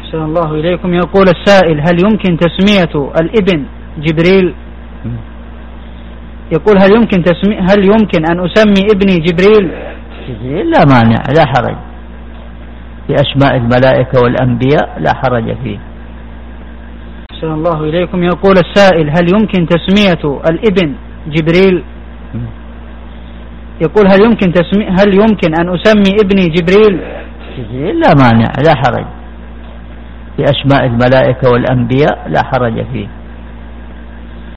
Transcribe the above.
أحسن الله إليكم. يقول السائل: هل يمكن تسمية الابن جبريل؟ يقول: هل يمكن أن أسمي ابني جبريل؟ لا مانع، لا حرج، في أسماء الملائكة والأنبياء لا حرج فيه. أحسن الله إليكم. يقول السائل: هل يمكن تسمية الابن جبريل؟ يقول: هل يمكن أن أسمي ابني جبريل؟ لا مانع، لا حرج، في أسماء الملائكة والأنبياء لا حرج فيه.